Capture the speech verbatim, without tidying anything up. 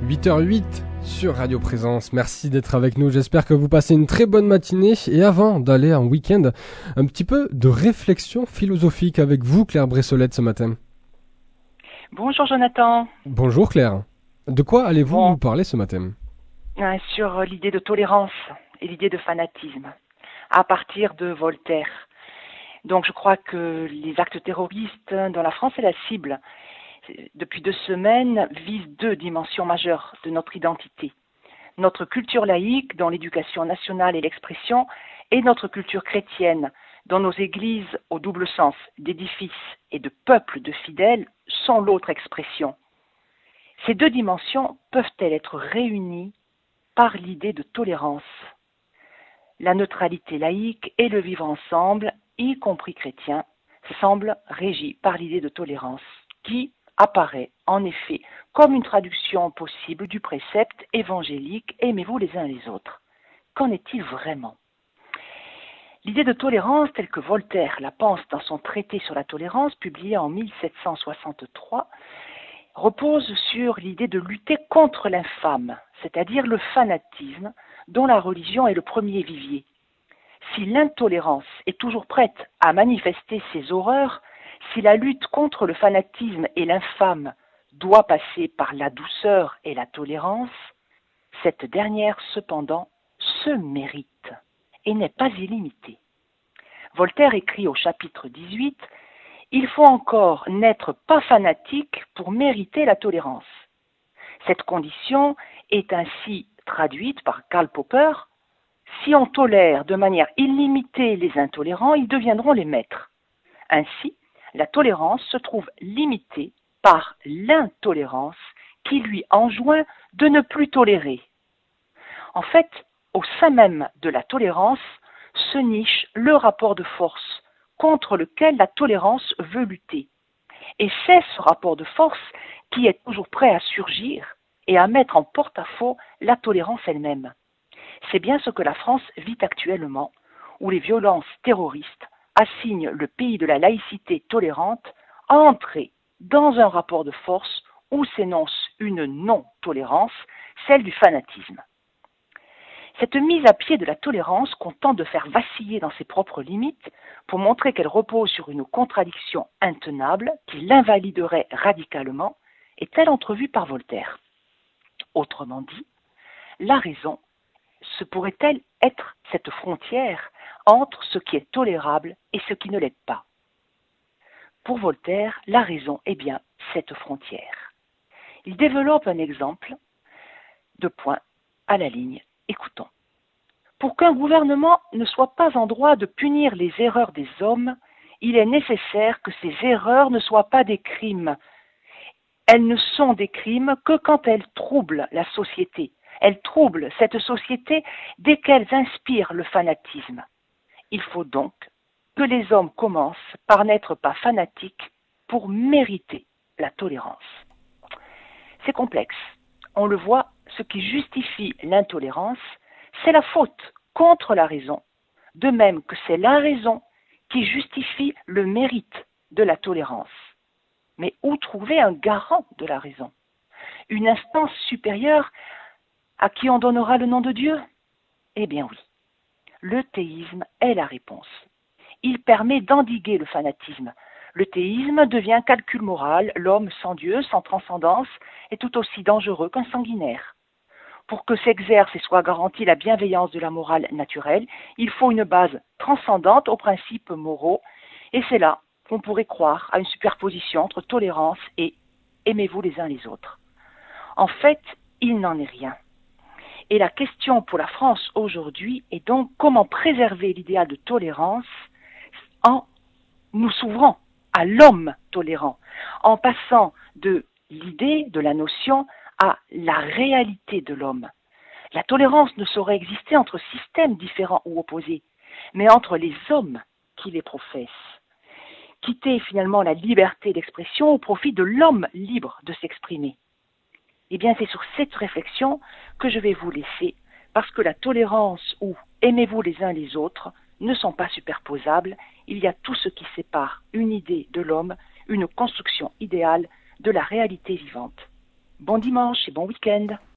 huit heures huit sur Radio Présence. Merci d'être avec nous. J'espère que vous passez une très bonne matinée. Et avant d'aller en week-end, un petit peu de réflexion philosophique avec vous, Claire Bressolette, ce matin. Bonjour Jonathan. Bonjour Claire. De quoi allez-vous bon. nous parler ce matin ? euh, Sur l'idée de tolérance et l'idée de fanatisme, à partir de Voltaire. Donc je crois que les actes terroristes dont la France est la cible, depuis deux semaines, visent deux dimensions majeures de notre identité. Notre culture laïque, dont l'éducation nationale est l'expression, et notre culture chrétienne, dont nos églises, au double sens d'édifices et de peuples de fidèles, sont l'autre expression. Ces deux dimensions peuvent-elles être réunies par l'idée de tolérance ? La neutralité laïque et le vivre ensemble, y compris chrétien, semblent régis par l'idée de tolérance, qui apparaît en effet comme une traduction possible du précepte évangélique « Aimez-vous les uns les autres ». Qu'en est-il vraiment ? L'idée de tolérance, telle que Voltaire la pense dans son traité sur la tolérance, publié en mille sept cent soixante-trois, repose sur l'idée de lutter contre l'infâme, c'est-à-dire le fanatisme, dont la religion est le premier vivier. Si l'intolérance est toujours prête à manifester ses horreurs, si la lutte contre le fanatisme et l'infâme doit passer par la douceur et la tolérance, cette dernière cependant se mérite et n'est pas illimitée. Voltaire écrit au chapitre dix-huit « Il faut encore n'être pas fanatique pour mériter la tolérance ». Cette condition est ainsi traduite par Karl Popper « Si on tolère de manière illimitée les intolérants, ils deviendront les maîtres ». Ainsi, la tolérance se trouve limitée par l'intolérance qui lui enjoint de ne plus tolérer. En fait, au sein même de la tolérance se niche le rapport de force contre lequel la tolérance veut lutter. Et c'est ce rapport de force qui est toujours prêt à surgir et à mettre en porte-à-faux la tolérance elle-même. C'est bien ce que la France vit actuellement, où les violences terroristes assigne le pays de la laïcité tolérante à entrer dans un rapport de force où s'énonce une non-tolérance, celle du fanatisme. Cette mise à pied de la tolérance qu'on tente de faire vaciller dans ses propres limites pour montrer qu'elle repose sur une contradiction intenable qui l'invaliderait radicalement est-elle entrevue par Voltaire. Autrement dit, la raison, se pourrait-elle être cette frontière entre ce qui est tolérable et ce qui ne l'est pas. Pour Voltaire, la raison est bien cette frontière. Il développe un exemple de point à la ligne. Écoutons. Pour qu'un gouvernement ne soit pas en droit de punir les erreurs des hommes, il est nécessaire que ces erreurs ne soient pas des crimes. Elles ne sont des crimes que quand elles troublent la société. Elles troublent cette société dès qu'elles inspirent le fanatisme. Il faut donc que les hommes commencent par n'être pas fanatiques pour mériter la tolérance. C'est complexe. On le voit, ce qui justifie l'intolérance, c'est la faute contre la raison, de même que c'est la raison qui justifie le mérite de la tolérance. Mais où trouver un garant de la raison ? Une instance supérieure à qui on donnera le nom de Dieu ? Eh bien oui. Le théisme est la réponse. Il permet d'endiguer le fanatisme. Le théisme devient calcul moral, l'homme sans Dieu, sans transcendance, est tout aussi dangereux qu'un sanguinaire. Pour que s'exerce et soit garantie la bienveillance de la morale naturelle, il faut une base transcendante aux principes moraux, et c'est là qu'on pourrait croire à une superposition entre tolérance et aimez-vous les uns les autres. En fait, il n'en est rien. Et la question pour la France aujourd'hui est donc comment préserver l'idéal de tolérance en nous s'ouvrant à l'homme tolérant, en passant de l'idée, de la notion, à la réalité de l'homme. La tolérance ne saurait exister entre systèmes différents ou opposés, mais entre les hommes qui les professent. Quitter finalement la liberté d'expression au profit de l'homme libre de s'exprimer. Eh bien, c'est sur cette réflexion que je vais vous laisser, parce que la tolérance ou aimez-vous les uns les autres ne sont pas superposables. Il y a tout ce qui sépare une idée de l'homme, une construction idéale de la réalité vivante. Bon dimanche et bon week-end.